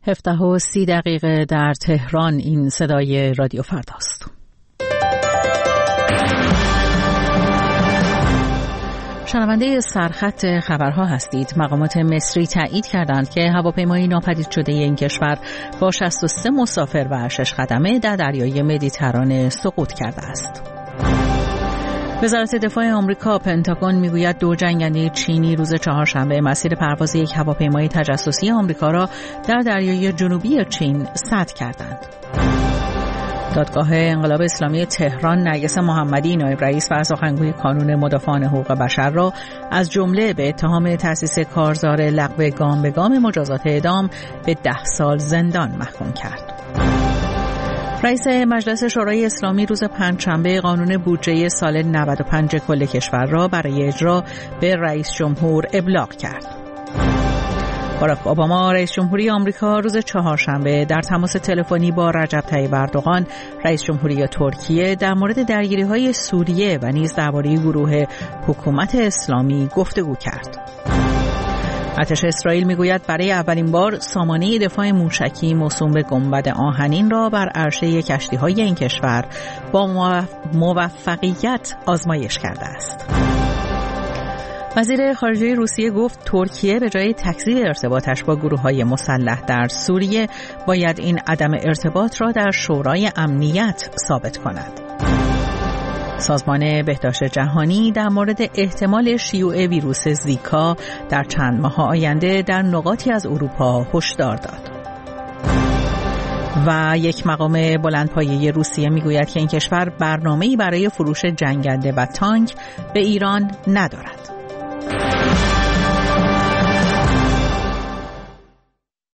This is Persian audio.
17:30 در تهران. این صدای رادیو فرداست. شنونده سرخط خبرها هستید. مقامات مصری تایید کردند که هواپیمای ناپدید شده این کشور با 63 مسافر و 6 خدمه در دریای مدیترانه سقوط کرده است. وزارت دفاع آمریکا پنتاگون میگوید 2 جنگنده چینی روز چهارشنبه مسیر پرواز یک هواپیمای تجسسی آمریکا را در دریای جنوبی چین سد کردند. دادگاه انقلاب اسلامی تهران نرگس محمدی نایب رئیس و سخنگوی کانون مدافعان حقوق بشر را از جمله به اتهام تأسیس کارزار لغو گام به گام مجازات اعدام به 10 سال زندان محکوم کرد. رئیس مجلس شورای اسلامی روز پنجشنبه قانون بودجه سال 95 کل کشور را برای اجرا به رئیس جمهور ابلاغ کرد. باراک اوباما رئیس جمهوری آمریکا روز چهارشنبه در تماس تلفنی با رجب طیب اردوغان رئیس جمهوری ترکیه در مورد درگیری‌های سوریه و نیز درباره گروه حکومت اسلامی گفتگو کرد. ارتش اسرائیل میگوید برای اولین بار سامانه دفاع موشکی موسوم به گنبد آهنین را بر عرشه کشتی‌های این کشور با موفقیت آزمایش کرده است. وزیر خارجه روسیه گفت ترکیه به جای تکذیب ارتباطش با گروه‌های مسلح در سوریه باید این عدم ارتباط را در شورای امنیت ثابت کند. سازمان بهداشت جهانی در مورد احتمال شیوع ویروس زیکا در چند ماه آینده در نقاطی از اروپا هشدار داد. و یک مقام بلندپایه روسیه میگوید که این کشور برنامه‌ای برای فروش جنگنده و تانک به ایران ندارد.